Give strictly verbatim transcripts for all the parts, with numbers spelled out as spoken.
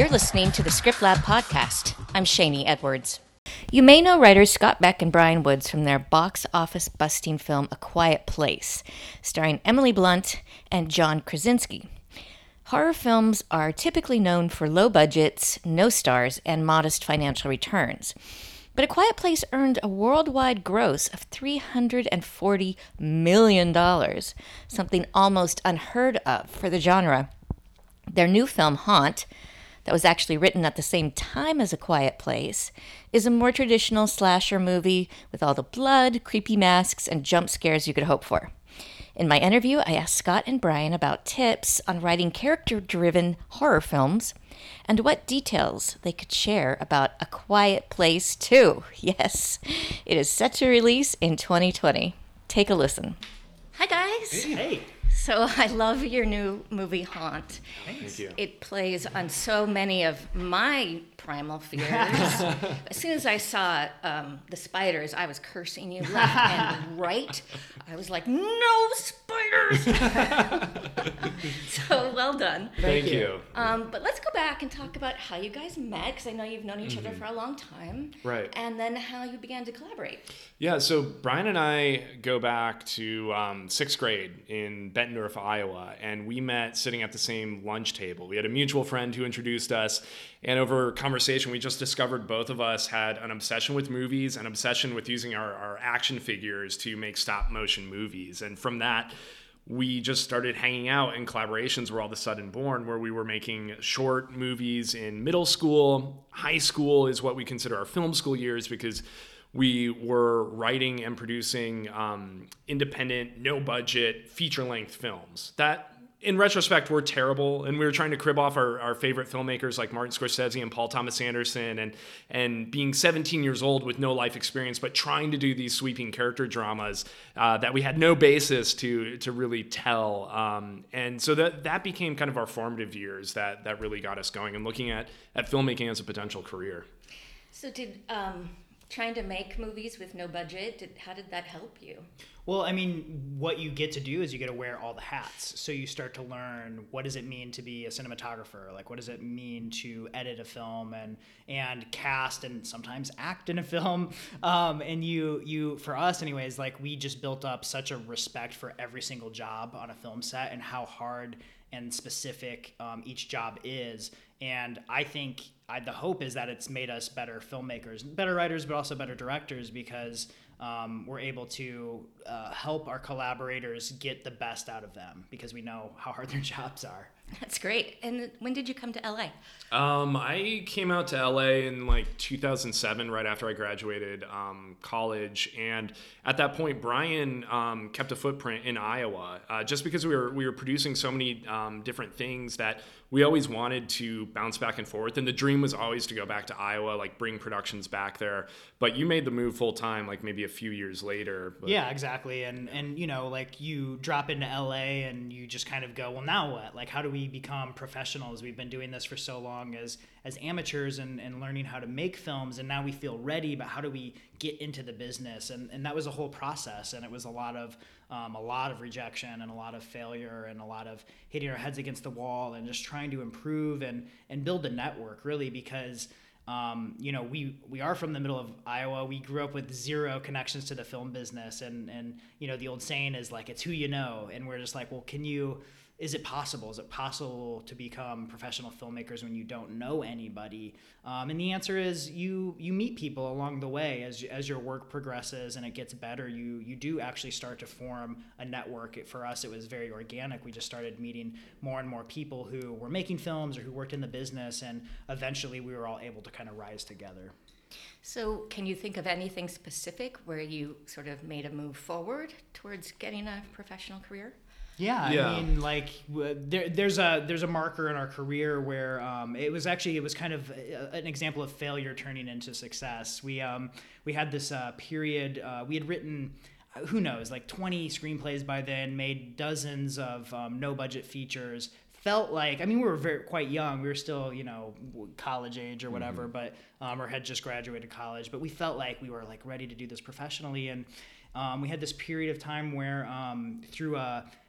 You're listening to the Script Lab podcast. I'm Shani Edwards. You may know writers Scott Beck and Bryan Woods from their box office busting film A Quiet Place, starring Emily Blunt and John Krasinski. Horror films are typically known for low budgets, no stars, and modest financial returns. But A Quiet Place earned a worldwide gross of three hundred forty million dollars, something almost unheard of for the genre. Their new film, Haunt, that was actually written at the same time as A Quiet Place, is a more traditional slasher movie with all the blood, creepy masks, and jump scares you could hope for. In my interview, I asked Scott and Bryan about tips on writing character-driven horror films and what details they could share about A Quiet Place two. Yes, it is set to release in twenty twenty. Take a listen. Hi, guys. Hey. So I love your new movie, Haunt. Thank you. It plays on so many of my primal fears. As soon as I saw um, the spiders, I was cursing you left and right. I was like, no spiders! So well done. Thank, Thank you. you. Um, but let's go back and talk about how you guys met, because I know you've known each mm-hmm. other for a long time. Right. And then how you began to collaborate. Yeah, so Bryan and I go back to um, sixth grade in Bettendorf, Iowa, and we met sitting at the same lunch table. We had a mutual friend who introduced us, and over conversation, we just discovered both of us had an obsession with movies, an obsession with using our, our action figures to make stop motion movies. And from that, we just started hanging out, and collaborations were all of a sudden born, where we were making short movies in middle school. High school is what we consider our film school years, because we were writing and producing um, independent, no-budget, feature-length films that, in retrospect, were terrible. And we were trying to crib off our, our favorite filmmakers like Martin Scorsese and Paul Thomas Anderson, and and being seventeen years old with no life experience, but trying to do these sweeping character dramas uh, that we had no basis to to really tell. Um, and so that that became kind of our formative years that that really got us going and looking at at filmmaking as a potential career. So did um, trying to make movies with no budget, did, how did that help you? Well, I mean, what you get to do is you get to wear all the hats. So you start to learn, what does it mean to be a cinematographer? Like, what does it mean to edit a film and and cast and sometimes act in a film? Um, and you, you, for us anyways, like we just built up such a respect for every single job on a film set and how hard and specific um, each job is. And I think I, the hope is that it's made us better filmmakers, better writers, but also better directors, because um, we're able to uh, help our collaborators get the best out of them, because we know how hard their jobs are. That's great. And when did you come to L A? Um, I came out to L A in like two thousand seven, right after I graduated um, college. And at that point, Bryan um, kept a footprint in Iowa, uh, just because we were we were producing so many um, different things that we always wanted to bounce back and forth. And the dream was always to go back to Iowa, like bring productions back there. But you made the move full time, like maybe a few years later. But... Yeah, exactly. And, and, you know, like you drop into L A and you just kind of go, well, now what? Like, how do we become professionals? We've been doing this for so long as, as amateurs and, and learning how to make films. And now we feel ready, but how do we get into the business? And, and that was a whole process. And it was a lot of, um, a lot of rejection and a lot of failure and a lot of hitting our heads against the wall and just trying to improve and, and build a network, really, because Um, you know, we, we are from the middle of Iowa. We grew up with zero connections to the film business. And, and, you know, the old saying is like, it's who you know. And we're just like, well, can you, is it possible? Is it possible to become professional filmmakers when you don't know anybody? Um, and the answer is you, you meet people along the way as, as your work progresses and it gets better. You, you do actually start to form a network. It, for us, it was very organic. We just started meeting more and more people who were making films or who worked in the business. And eventually we were all able to kind of rise together. So can you think of anything specific where you sort of made a move forward towards getting a professional career? Yeah, yeah, I mean, like there, there's a there's a marker in our career where um, it was actually it was kind of a, an example of failure turning into success. We um we had this uh, period. Uh, we had written, who knows, like twenty screenplays by then, made dozens of um, no budget features. Felt like, I mean, we were very quite young. We were still, you know, college age or whatever, mm-hmm. but um, or had just graduated college. But we felt like we were like ready to do this professionally, and um, we had this period of time where um, through a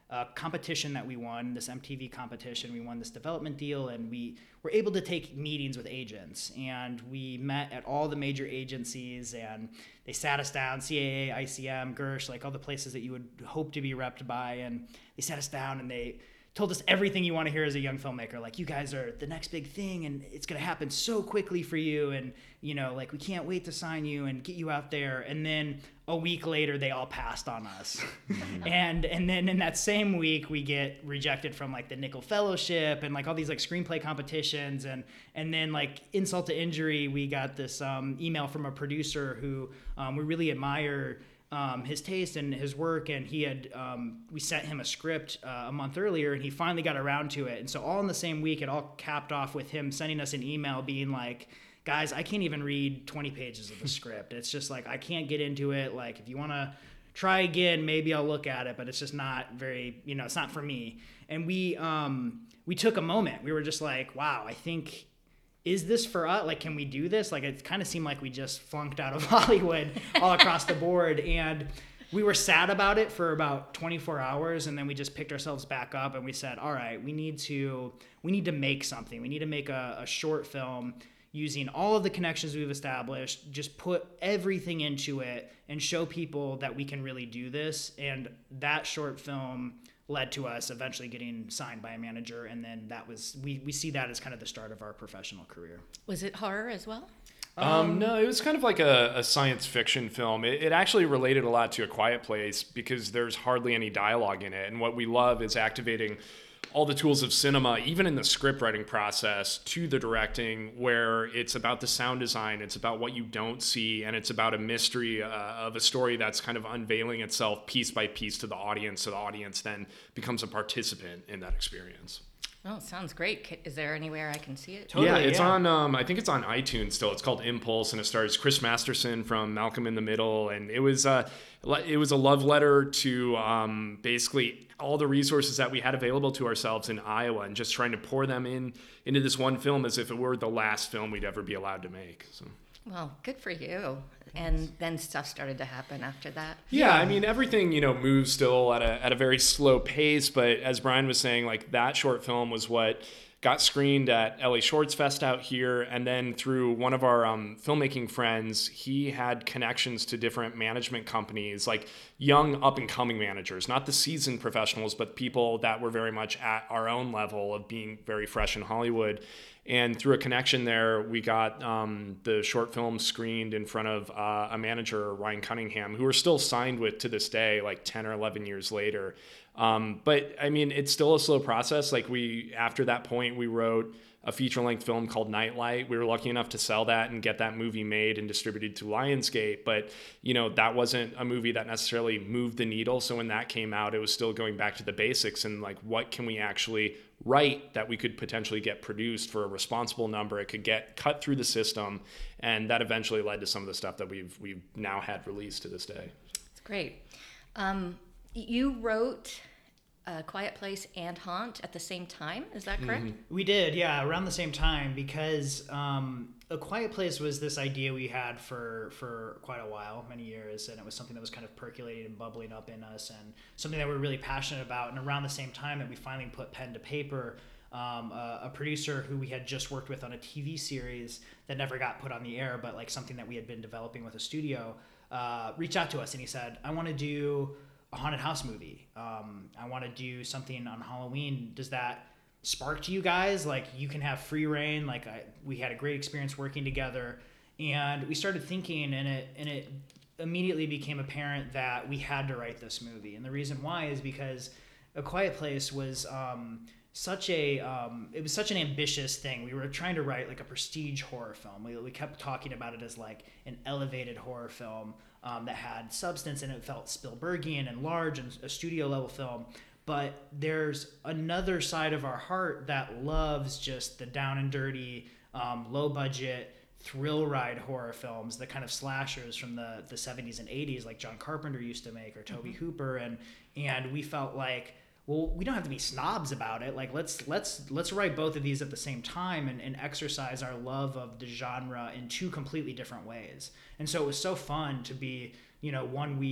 a competition that we won, this M T V competition. We won this development deal, and we were able to take meetings with agents. And we met at all the major agencies, and they sat us down, C A A, I C M, Gersh, like all the places that you would hope to be repped by. And they sat us down and they told us everything you want to hear as a young filmmaker. Like, you guys are the next big thing, and it's going to happen so quickly for you. And, you know, like, we can't wait to sign you and get you out there. And then a week later, they all passed on us. and and then in that same week, we get rejected from, like, the Nickel Fellowship and, like, all these, like, screenplay competitions. And and then, like, insult to injury, we got this um, email from a producer who um, we really admire Um, his taste and his work, and he had um, we sent him a script uh, a month earlier, and he finally got around to it. And so all in the same week, it all capped off with him sending us an email being like, guys, I can't even read twenty pages of the script. It's just like, I can't get into it. Like, if you want to try again, maybe I'll look at it, but it's just not very, you know, it's not for me. And we um, we took a moment. We were just like, wow, I think, is this for us? Like, can we do this? Like, it kind of seemed like we just flunked out of Hollywood all across the board. And we were sad about it for about twenty-four hours. And then we just picked ourselves back up and we said, all right, we need to, we need to make something. We need to make a, a short film using all of the connections we've established, just put everything into it and show people that we can really do this. And that short film led to us eventually getting signed by a manager, and then that was we we see that as kind of the start of our professional career. Was it horror as well? Um, no, it was kind of like a, a science fiction film. It, it actually related a lot to A Quiet Place because there's hardly any dialogue in it, and what we love is activating all the tools of cinema, even in the script writing process, to the directing, where it's about the sound design, it's about what you don't see, and it's about a mystery uh, of a story that's kind of unveiling itself piece by piece to the audience, so the audience then becomes a participant in that experience. Oh, it sounds great. Is there anywhere I can see it? Totally, yeah, it's yeah. on, um, I think it's on iTunes still. It's called Impulse, and it stars Chris Masterson from Malcolm in the Middle. And it was, uh, it was a love letter to um, basically all the resources that we had available to ourselves in Iowa, and just trying to pour them in into this one film as if it were the last film we'd ever be allowed to make. So. Well, good for you. And then stuff started to happen after that. Yeah, I mean, everything, you know, moves still at a at a very slow pace. But as Brian was saying, like, that short film was what got screened at L A Shorts Fest out here. And then through one of our um, filmmaking friends, he had connections to different management companies, like young up-and-coming managers, not the seasoned professionals, but people that were very much at our own level of being very fresh in Hollywood. And through a connection there, we got um, the short film screened in front of uh, a manager, Ryan Cunningham, who we're still signed with to this day, like ten or eleven years later. Um, but I mean, it's still a slow process. Like, we, after that point, we wrote a feature-length film called Nightlight. We were lucky enough to sell that and get that movie made and distributed to Lionsgate. But, you know, that wasn't a movie that necessarily moved the needle. So when that came out, it was still going back to the basics and, like, what can we actually write that we could potentially get produced for a responsible number? It could get cut through the system. And that eventually led to some of the stuff that we've we've now had released to this day. It's great. Um, you wrote A Quiet Place and Haunt at the same time, is that correct? Mm-hmm. We did, yeah, around the same time, because um, A Quiet Place was this idea we had for for quite a while, many years, and it was something that was kind of percolating and bubbling up in us, and something that we're really passionate about. And around the same time that we finally put pen to paper, um, a, a producer who we had just worked with on a T V series that never got put on the air, but like something that we had been developing with a studio, uh, reached out to us, and he said, I want to do a haunted house movie. Um, I want to do something on Halloween. Does that spark to you guys? Like, you can have free reign. Like, I, we had a great experience working together, and we started thinking, and it and it immediately became apparent that we had to write this movie. And the reason why is because A Quiet Place was um, such a um, it was such an ambitious thing. We were trying to write like a prestige horror film. We we kept talking about it as like an elevated horror film. Um, that had substance, and it felt Spielbergian and large and a studio level film. But there's another side of our heart that loves just the down and dirty, um, low budget thrill ride horror films, the kind of slashers from the, the seventies and eighties like John Carpenter used to make, or Tobe mm-hmm. Hooper. And, and we felt like, well, we don't have to be snobs about it. Like, let's let's let's write both of these at the same time and, and exercise our love of the genre in two completely different ways. And so it was so fun to be, you know, one week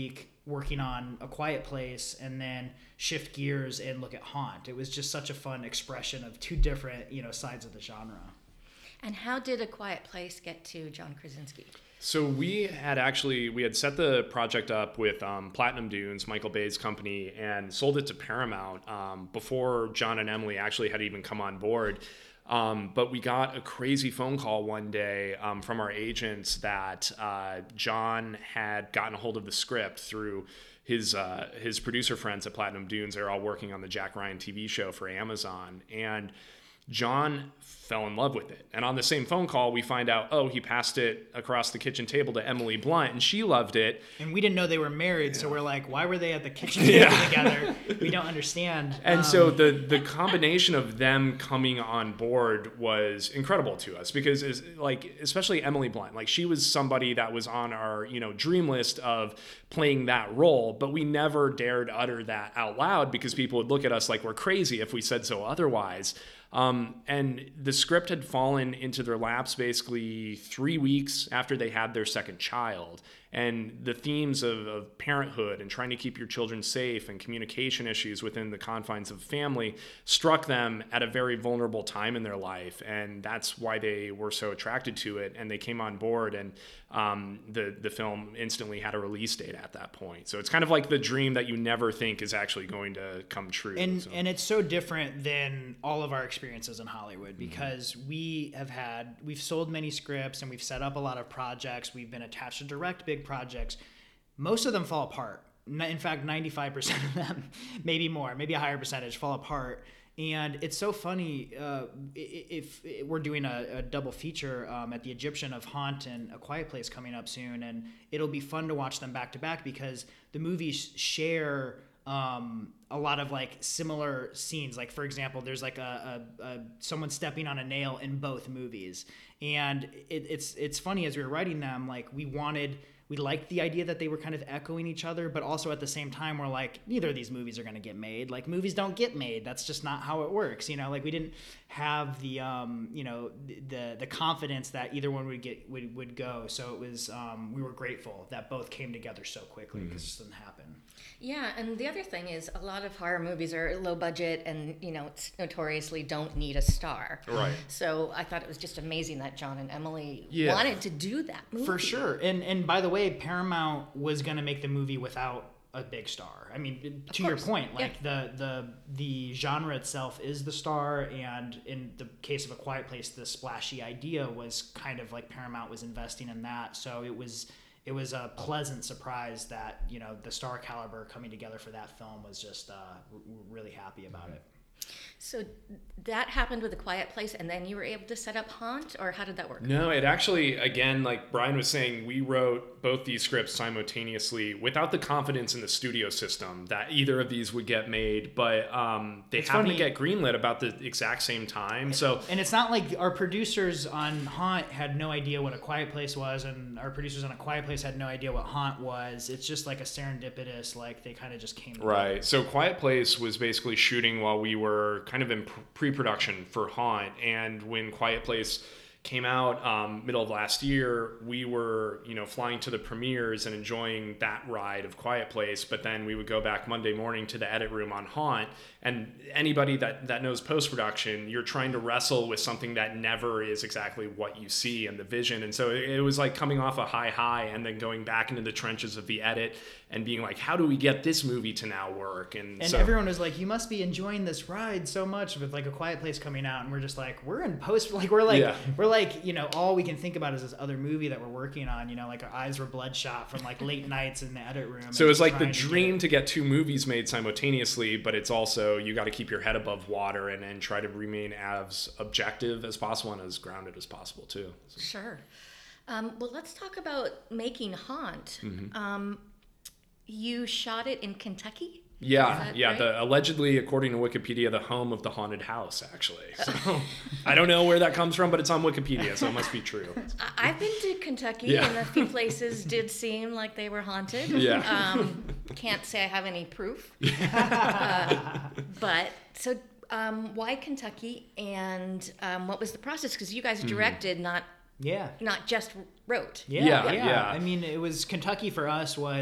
working on A Quiet Place and then shift gears and look at Haunt. It was just such a fun expression of two different, you know, sides of the genre. And how did A Quiet Place get to John Krasinski? So we had actually, we had set the project up with um, Platinum Dunes, Michael Bay's company, and sold it to Paramount um, before John and Emily actually had even come on board. Um, but we got a crazy phone call one day um, from our agents that uh, John had gotten a hold of the script through his uh, his producer friends at Platinum Dunes. They're all working on the Jack Ryan T V show for Amazon. And John fell in love with it. And on the same phone call, we find out, oh, he passed it across the kitchen table to Emily Blunt, and she loved it. And we didn't know they were married, yeah. So we're like, why were they at the kitchen table yeah. together? We don't understand. And um, so the the combination of them coming on board was incredible to us because, is like, especially Emily Blunt, like she was somebody that was on our, you know, dream list of playing that role, but we never dared utter that out loud because people would look at us like we're crazy if we said so otherwise. Um, and the script had fallen into their laps basically three weeks after they had their second child. And the themes of, of parenthood and trying to keep your children safe and communication issues within the confines of family struck them at a very vulnerable time in their life. And that's why they were so attracted to it. And they came on board, and um, the, the film instantly had a release date at that point. So it's kind of like the dream that you never think is actually going to come true. And, so. and it's so different than all of our experiences in Hollywood because mm-hmm. we have had, we've sold many scripts and we've set up a lot of projects. We've been attached to direct big projects. Most of them fall apart. In fact, ninety-five percent of them, maybe more, maybe a higher percentage, fall apart. And it's so funny uh, if, if we're doing a, a double feature um, at the Egyptian of Haunt and A Quiet Place coming up soon, and it'll be fun to watch them back to back because the movies share um, a lot of like similar scenes. Like for example, there's like a, a, a someone stepping on a nail in both movies, and it, it's it's funny as we were writing them, like we wanted. We liked the idea that they were kind of echoing each other, but also at the same time, we're like, neither of these movies are going to get made. Like, movies don't get made. That's just not how it works. You know, like we didn't have the, um, you know, the the confidence that either one would get would, would go. So it was, um, we were grateful that both came together so quickly because mm-hmm. it just didn't happen. Yeah, and the other thing is a lot of horror movies are low budget and, you know, notoriously don't need a star. Right. So I thought it was just amazing that John and Emily yeah. wanted to do that movie. For sure. And and by the way, Paramount was going to make the movie without a big star. I mean, to your point, like yeah. the the the genre itself is the star, and in the case of A Quiet Place, the splashy idea was kind of like Paramount was investing in that. So it was it was a pleasant surprise that, you know, the star caliber coming together for that film was just uh, we're really happy about it. So that happened with A Quiet Place, and then you were able to set up Haunt, or how did that work? No, it actually, again, like Brian was saying, we wrote both these scripts simultaneously without the confidence in the studio system that either of these would get made, but um, they it's happened funny. to get greenlit about the exact same time. So, and it's not like our producers on Haunt had no idea what A Quiet Place was, and our producers on A Quiet Place had no idea what Haunt was. It's just like a serendipitous, like they kind of just came together. Right. So Quiet Place was basically shooting while we were kind of in pre-production for Haunt, and when Quiet Place came out um, middle of last year, we were, you know, flying to the premieres and enjoying that ride of Quiet Place, but then we would go back Monday morning to the edit room on Haunt, and anybody that, that knows post-production, you're trying to wrestle with something that never is exactly what you see in the vision, and so it, it was like coming off a high high and then going back into the trenches of the edit and being like, how do we get this movie to now work? And, and so, everyone was like, you must be enjoying this ride so much with like A Quiet Place coming out, and we're just like, we're in post, like we're like, yeah. we're like, you know, all we can think about is this other movie that we're working on, you know, like our eyes were bloodshot from like late nights in the edit room. So it's like the dream to, to get two movies made simultaneously, but it's also, you got to keep your head above water and, and try to remain as objective as possible and as grounded as possible too. So. Sure. Um, well, let's talk about making Haunt. Mm-hmm. Um, you shot it in Kentucky? Yeah, yeah. Right? The allegedly, according to Wikipedia, the home of the haunted house. Actually, so I don't know where that comes from, but it's on Wikipedia, so it must be true. I've been to Kentucky, yeah. and a few places did seem like they were haunted. Yeah. Um, can't say I have any proof. uh, but so, um, why Kentucky, and um, what was the process? Because you guys directed, mm. not yeah, not just wrote. Yeah, yeah, yeah, yeah. I mean, it was Kentucky for us was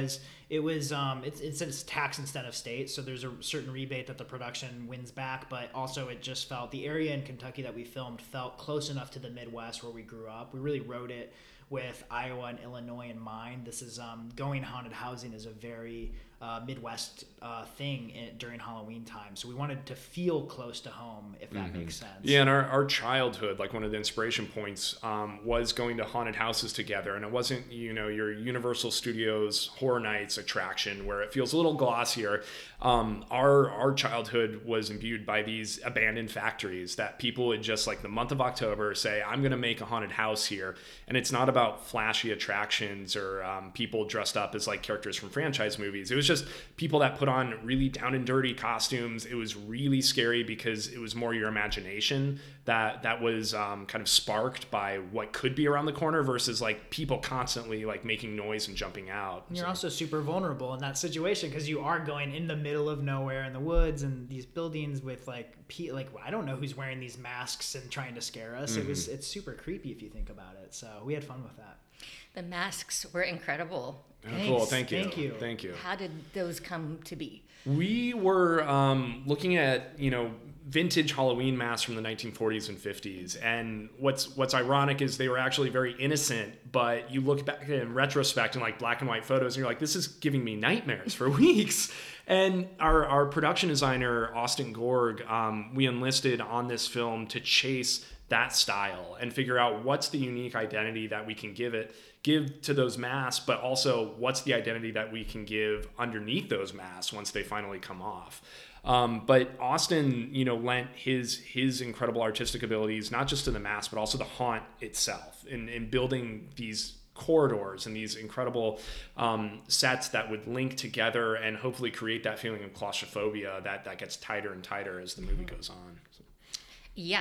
it was um, it's it's it's tax incentive state, so there's a certain rebate that the production wins back, but also it just felt the area in Kentucky that we filmed felt close enough to the Midwest where we grew up. We really wrote it with Iowa and Illinois in mind. This is um, going haunted housing is a very uh, Midwest uh, thing in, during Halloween time. So we wanted to feel close to home, if that mm-hmm. makes sense. Yeah, and our, our childhood, like one of the inspiration points um, was going to haunted houses together. And it wasn't, you know, your Universal Studios Horror Nights attraction where it feels a little glossier. Um, our, our childhood was imbued by these abandoned factories that people would just like the month of October say, I'm going to make a haunted house here. And it's not about flashy attractions or um, people dressed up as like characters from franchise movies. It was just people that put on really down and dirty costumes. It was really scary because it was more your imagination that that was um, kind of sparked by what could be around the corner versus like people constantly like making noise and jumping out. And you're so. also super vulnerable in that situation because you are going in the middle of nowhere in the woods and these buildings with like pe- like I don't know who's wearing these masks and trying to scare us. Mm-hmm. It was it's super creepy if you think about it. So we had fun with that. The masks were incredible. Oh, cool. Thank you. Thank you. Thank you. How did those come to be? We were um, looking at, you know, vintage Halloween masks from the nineteen forties and fifties. And what's what's ironic is they were actually very innocent, but you look back in retrospect and like black and white photos and you're like, this is giving me nightmares for weeks. And our, our production designer, Austin Gorg, um, we enlisted on this film to chase that style and figure out what's the unique identity that we can give it, give to those masks, but also what's the identity that we can give underneath those masks once they finally come off. Um, but Austin, you know, lent his his incredible artistic abilities, not just to the mask, but also the haunt itself in, in building these corridors and these incredible um, sets that would link together and hopefully create that feeling of claustrophobia that, that gets tighter and tighter as the movie goes on. So. Yeah,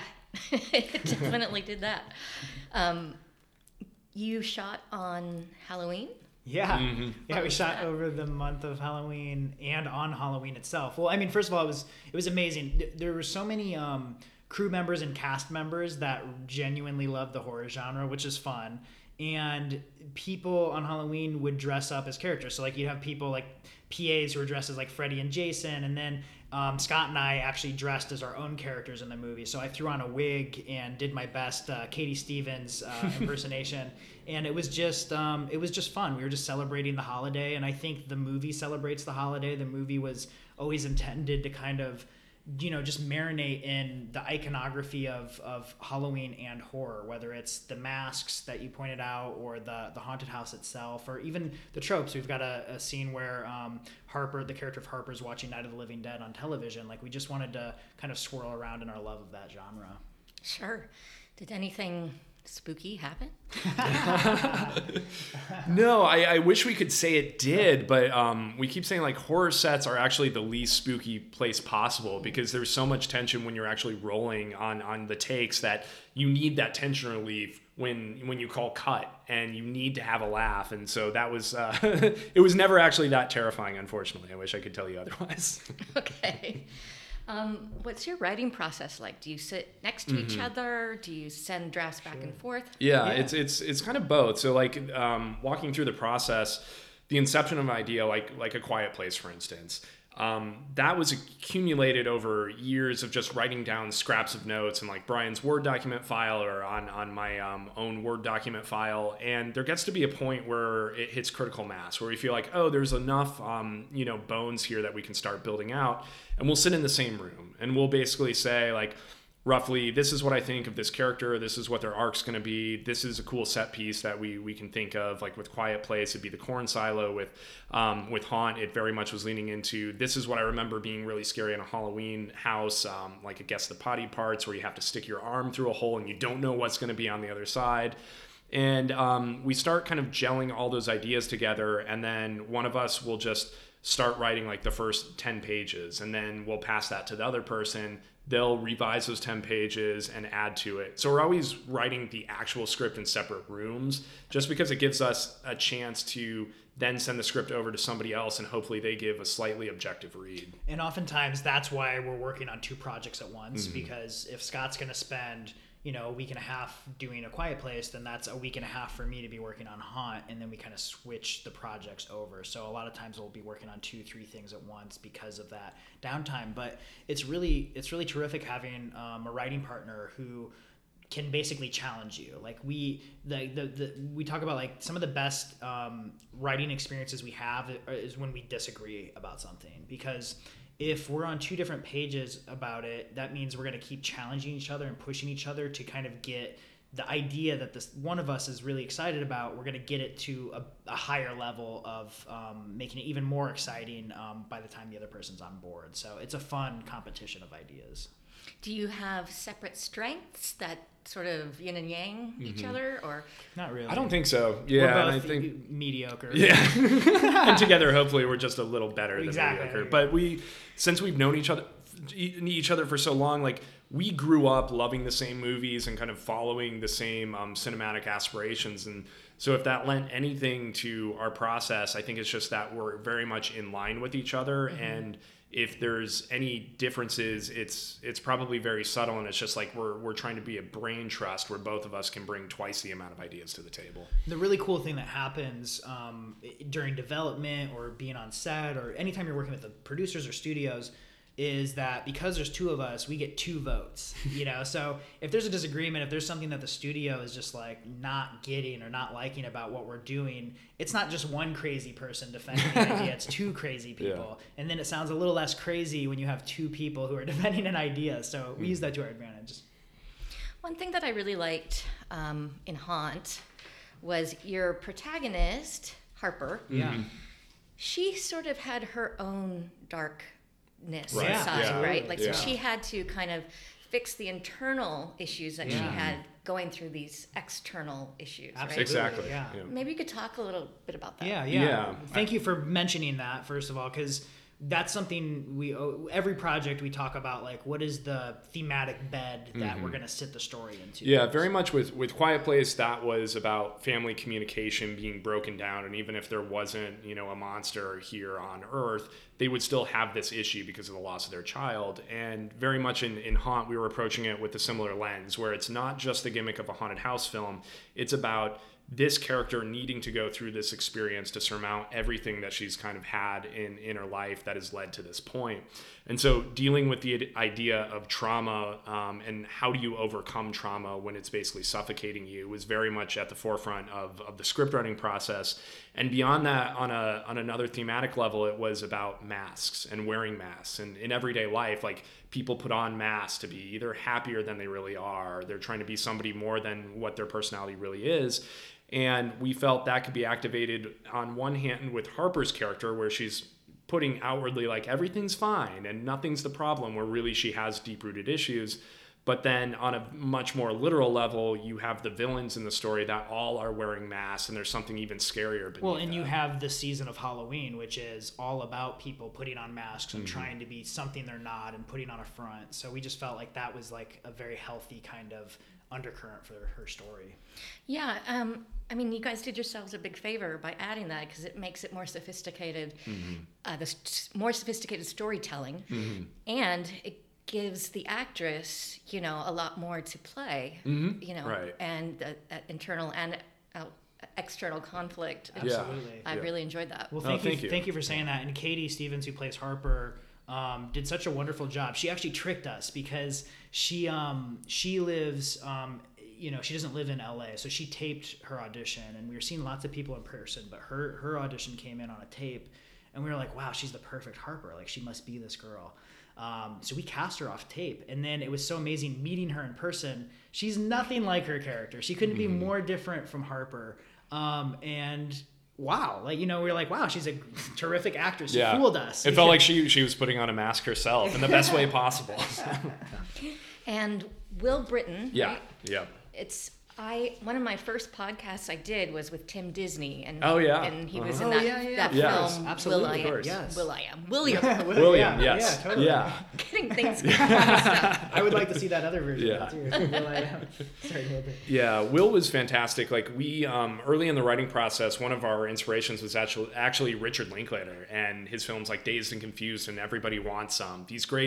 it definitely did that. Um, you shot on Halloween? Yeah, mm-hmm. yeah, we shot that? over the month of Halloween and on Halloween itself. Well, I mean, first of all, it was it was amazing. There were so many um, crew members and cast members that genuinely loved the horror genre, which is fun. And people on Halloween would dress up as characters. So like you'd have people like P As who were dressed as like Freddy and Jason, and then um, Scott and I actually dressed as our own characters in the movie. So I threw on a wig and did my best uh, Katie Stevens uh, impersonation, and it was just um, it was just fun. We were just celebrating the holiday, and I think the movie celebrates the holiday. The movie was always intended to kind of, you know, just marinate in the iconography of, of Halloween and horror, whether it's the masks that you pointed out or the, the haunted house itself, or even the tropes. We've got a, a scene where um, Harper, the character of Harper, is watching Night of the Living Dead on television. Like, we just wanted to kind of swirl around in our love of that genre. Sure. Did anything spooky happen? No, I, I wish we could say it did, but um, we keep saying like horror sets are actually the least spooky place possible because there's so much tension when you're actually rolling on on the takes that you need that tension relief when when you call cut, and you need to have a laugh. And so that was uh, it was never actually that terrifying, unfortunately. I wish I could tell you otherwise. Okay. Um, what's your writing process like? Do you sit next to mm-hmm. each other? Do you send drafts back sure. and forth? Yeah, yeah, it's it's it's kind of both. So like um, walking through the process, the inception of an idea, like like A Quiet Place, for instance, um, that was accumulated over years of just writing down scraps of notes and like Brian's Word document file or on on my um, own Word document file. And there gets to be a point where it hits critical mass, where we feel like, oh, there's enough um, you know bones here that we can start building out. And we'll sit in the same room and we'll basically say like, roughly, this is what I think of this character. This is what their arc's going to be. This is a cool set piece that we we can think of. Like with Quiet Place, it'd be the corn silo. With um, with Haunt, it very much was leaning into, this is what I remember being really scary in a Halloween house. Um, like it gets the potty parts where you have to stick your arm through a hole and you don't know what's going to be on the other side. And um, we start kind of gelling all those ideas together. And then one of us will just start writing like the first ten pages, and then we'll pass that to the other person. They'll revise those ten pages and add to it. So we're always writing the actual script in separate rooms, just because it gives us a chance to then send the script over to somebody else and hopefully they give a slightly objective read. And oftentimes that's why we're working on two projects at once, mm-hmm. because if Scott's going to spend, you know, a week and a half doing A Quiet Place, then that's a week and a half for me to be working on Haunt, and then we kind of switch the projects over. So a lot of times we'll be working on two, three things at once because of that downtime. But it's really it's really terrific having um, a writing partner who can basically challenge you. Like we the, the the we talk about like some of the best um, writing experiences we have is when we disagree about something, because if we're on two different pages about it, that means we're going to keep challenging each other and pushing each other to kind of get the idea that this one of us is really excited about. We're going to get it to a, a higher level of um, making it even more exciting um, by the time the other person's on board. So it's a fun competition of ideas. Do you have separate strengths that sort of yin and yang mm-hmm. each other, or not really? I don't think so. Yeah, we're both and I think mediocre. Yeah, and together, hopefully, we're just a little better than exactly. mediocre. But we, since we've known each other, each other for so long, like we grew up loving the same movies and kind of following the same um, cinematic aspirations. And so, if that lent anything to our process, I think it's just that we're very much in line with each other. Mm-hmm. And if there's any differences, it's it's probably very subtle, and it's just like we're we're trying to be a brain trust where both of us can bring twice the amount of ideas to the table. The really cool thing that happens um, during development or being on set or anytime you're working with the producers or studios is that because there's two of us, we get two votes, you know? So if there's a disagreement, if there's something that the studio is just like not getting or not liking about what we're doing, it's not just one crazy person defending the idea, it's two crazy people. Yeah. And then it sounds a little less crazy when you have two people who are defending an idea. So we mm. use that to our advantage. One thing that I really liked um, in Haunt was your protagonist, Harper. Yeah. Mm-hmm. She sort of had her own dark Right. Side, yeah. right? Like, yeah. so she had to kind of fix the internal issues that yeah. she had going through these external issues, Absolutely. right? Exactly. Yeah. yeah. Maybe you could talk a little bit about that. Yeah, yeah. yeah. Thank I, you for mentioning that, first of all, because that's something we every project we talk about, like what is the thematic bed that mm-hmm. we're going to sit the story into. Yeah, very much with with Quiet Place, that was about family communication being broken down, and even if there wasn't, you know, a monster here on Earth, they would still have this issue because of the loss of their child. And very much in, in Haunt, we were approaching it with a similar lens, where it's not just the gimmick of a haunted house film, it's about this character needing to go through this experience to surmount everything that she's kind of had in, in her life that has led to this point. And so dealing with the idea of trauma um, and how do you overcome trauma when it's basically suffocating you was very much at the forefront of, of the script writing process. And beyond that, on a on another thematic level, it was about masks and wearing masks. And in everyday life, like people put on masks to be either happier than they really are, or they're trying to be somebody more than what their personality really is. And we felt that could be activated on one hand with Harper's character, where she's putting outwardly like everything's fine and nothing's the problem, where really she has deep-rooted issues. But then on a much more literal level, you have the villains in the story that all are wearing masks, and there's something even scarier beneath Well, and that. you have the season of Halloween, which is all about people putting on masks and mm-hmm. trying to be something they're not and putting on a front. So we just felt like that was like a very healthy kind of undercurrent for her story. Yeah, um, I mean, you guys did yourselves a big favor by adding that, because it makes it more sophisticated, mm-hmm. uh, the st- more sophisticated storytelling, mm-hmm. and it gives the actress, you know, a lot more to play, mm-hmm. you know, right. and uh, uh, internal and uh, external conflict. Absolutely. I yeah. really enjoyed that. Well, thank, oh, thank you, you. Thank you for saying that. And Katie Stevens, who plays Harper, um, did such a wonderful job. She actually tricked us because she um, she lives, um, you know, she doesn't live in L A, so she taped her audition, and we were seeing lots of people in person, but her her audition came in on a tape, and we were like, wow, she's the perfect Harper. Like, she must be this girl. Um, so we cast her off tape, and then it was so amazing meeting her in person. She's nothing like her character. She couldn't be more different from Harper. Um, and wow, like, you know, we were like, wow, she's a terrific actress. She yeah. fooled us. It felt like she she was putting on a mask herself in the best way possible. And Will Britton. Yeah, right? yeah. It's I one of my first podcasts I did was with Tim Disney, and oh yeah, and he uh-huh. was in oh, that, yeah, yeah. that yes. film. Absolutely, Will I of course. am? Yes. Will I am? William. Yeah, William, yeah, yes, yeah, totally. yeah. Getting things mixed up. I would like to see that other version Yeah. too. Will I am. Sorry, Wilbur. Yeah, Will was fantastic. Like we, um, early in the writing process, one of our inspirations was actually actually Richard Linklater and his films like Dazed and Confused and Everybody Wants Some. These great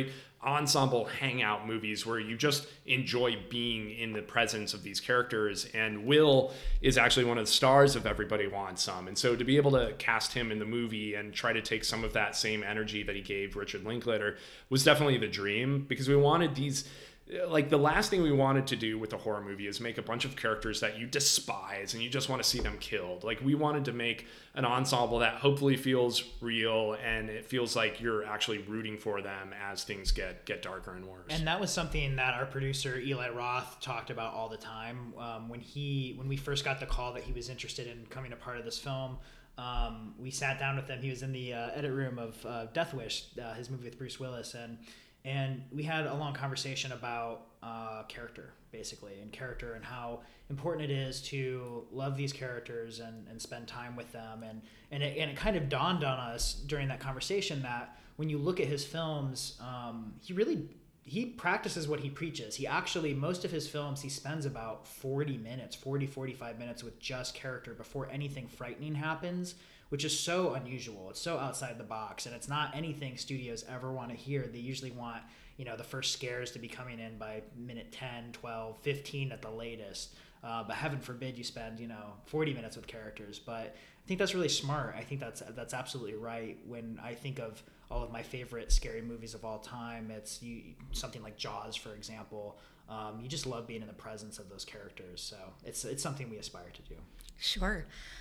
ensemble hangout movies where you just enjoy being in the presence of these characters. And Will is actually one of the stars of Everybody Wants Some. And so to be able to cast him in the movie and try to take some of that same energy that he gave Richard Linklater was definitely the dream, because we wanted these, like, the last thing we wanted to do with a horror movie is make a bunch of characters that you despise and you just want to see them killed. Like, we wanted to make an ensemble that hopefully feels real and it feels like you're actually rooting for them as things get get darker and worse. And that was something that our producer Eli Roth talked about all the time. Um, when he when we first got the call that he was interested in becoming a part of this film, um, we sat down with him. He was in the uh, edit room of uh, Death Wish, uh, his movie with Bruce Willis, and And we had a long conversation about uh, character, basically, and character and how important it is to love these characters and, and spend time with them. And and it, and it kind of dawned on us during that conversation that when you look at his films, um, he really, he practices what he preaches. He actually, most of his films, he spends about forty minutes, forty, forty-five minutes with just character before anything frightening happens, which is so unusual. It's so outside the box, and it's not anything studios ever want to hear. They usually want, you know, the first scares to be coming in by minute ten, twelve, fifteen at the latest. Uh, but heaven forbid you spend, you know, forty minutes with characters. But I think that's really smart. I think that's that's absolutely right. When I think of all of my favorite scary movies of all time, it's you, something like Jaws, for example. Um, you just love being in the presence of those characters. So it's it's something we aspire to do. Sure.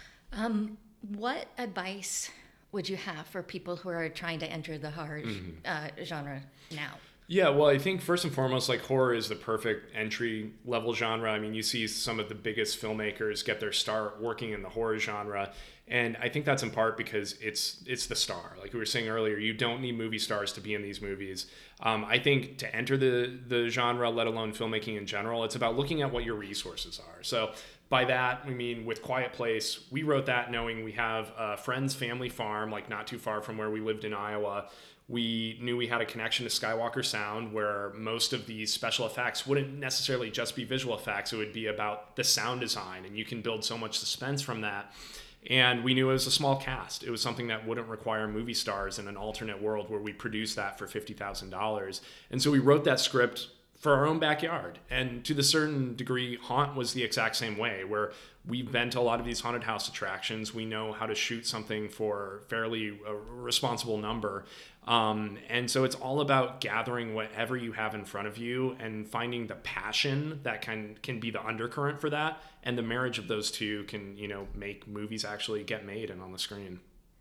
Um, what advice would you have for people who are trying to enter the horror mm-hmm. uh, genre now? Yeah, well, I think first and foremost, like, horror is the perfect entry level genre. I mean, you see some of the biggest filmmakers get their start working in the horror genre. And I think that's in part because it's it's the star. Like we were saying earlier, you don't need movie stars to be in these movies. Um, I think to enter the, the genre, let alone filmmaking in general, it's about looking at what your resources are. So by that, we mean with Quiet Place, we wrote that knowing we have a friend's family farm, like not too far from where we lived in Iowa. We knew we had a connection to Skywalker Sound, where most of these special effects wouldn't necessarily just be visual effects. It would be about the sound design, and you can build so much suspense from that. And we knew it was a small cast. It was something that wouldn't require movie stars in an alternate world where we produced that for fifty thousand dollars. And so we wrote that script for our own backyard. And to the certain degree, Haunt was the exact same way, where we've been to a lot of these haunted house attractions. We know how to shoot something for fairly a responsible number. Um, and so it's all about gathering whatever you have in front of you and finding the passion that can can be the undercurrent for that. And the marriage of those two can, you know, make movies actually get made and on the screen.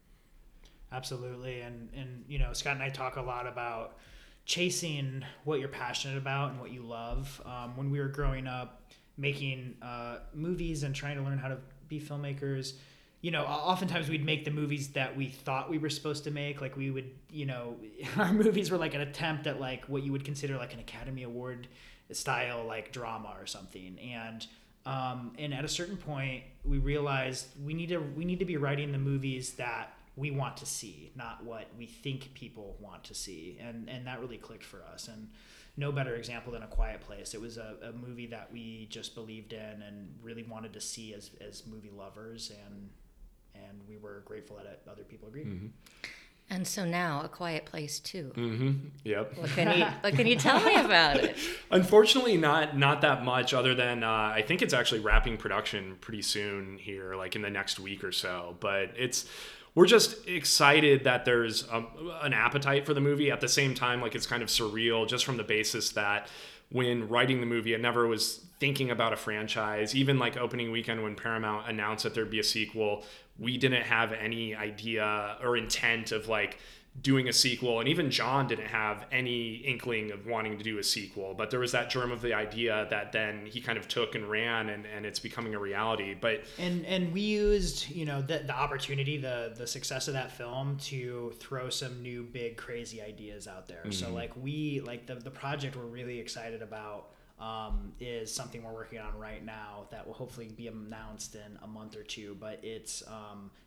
Absolutely. And, and you know, Scott and I talk a lot about chasing what you're passionate about and what you love. Um, when we were growing up, making uh, movies and trying to learn how to be filmmakers, you know, oftentimes we'd make the movies that we thought we were supposed to make. Like we would, you know, our movies were like an attempt at like what you would consider like an Academy Award style like drama or something. And um, and at a certain point, we realized we need to we need to be writing the movies that we want to see, not what we think people want to see. And and that really clicked for us. And no better example than A Quiet Place. It was a, a movie that we just believed in and really wanted to see as as movie lovers, and and we were grateful that other people agreed. Mm-hmm. And so now, A Quiet Place too. Mm-hmm. Yep. What can you What can you tell me about it? Unfortunately, not not that much. Other than uh, I think it's actually wrapping production pretty soon here, like in the next week or so. But it's. We're just excited that there's a, an appetite for the movie. At the same time, like, it's kind of surreal just from the basis that when writing the movie, it never was thinking about a franchise. Even like opening weekend when Paramount announced that there'd be a sequel, we didn't have any idea or intent of like doing a sequel. And even John didn't have any inkling of wanting to do a sequel, but there was that germ of the idea that then he kind of took and ran, and, and it's becoming a reality. But and and we used, you know, the, the opportunity, the the success of that film to throw some new big crazy ideas out there. Mm-hmm. So like we like the the project we're really excited about um, is something we're working on right now that will hopefully be announced in a month or two. But it's um,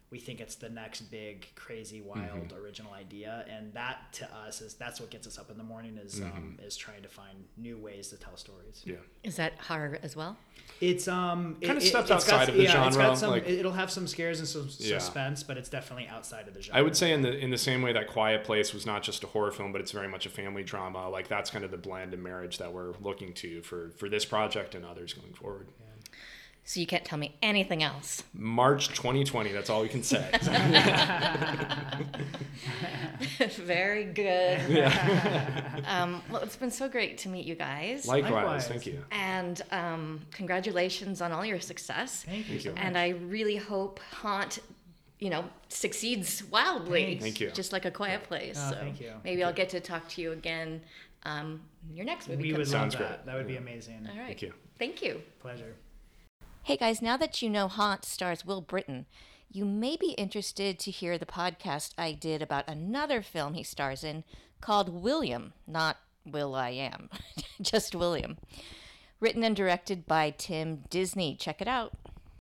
we think it's the next big, crazy, wild, mm-hmm. original idea, and that to us is that's what gets us up in the morning is mm-hmm. um, is trying to find new ways to tell stories. Yeah, is that horror as well? It's um kind it, of steps it, outside got, of the yeah, genre. It's got some, like, it'll have some scares and some yeah. suspense, but it's definitely outside of the genre. I would say in the in the same way that Quiet Place was not just a horror film, but it's very much a family drama. Like that's kind of the blend and marriage that we're looking to for for this project and others going forward. Yeah. So you can't tell me anything else. March twenty twenty, that's all we can say. Very good. Yeah. um, well, it's been so great to meet you guys. Likewise, Likewise. Thank you. And um, congratulations on all your success. Thank you. Thank you. And I really hope Haunt, you know, succeeds wildly. Thank you. Just like A Quiet Place. Oh, so thank you. maybe I'll get to talk to you again. Um, your next movie. We would comes love Sounds that. great. That would Yeah. be amazing. All right. Thank you. Thank you. Pleasure. Hey guys, now that you know Haunt stars Will Britton, you may be interested to hear the podcast I did about another film he stars in called William, not Will I Am, just William. Written and directed by Tim Disney. Check it out.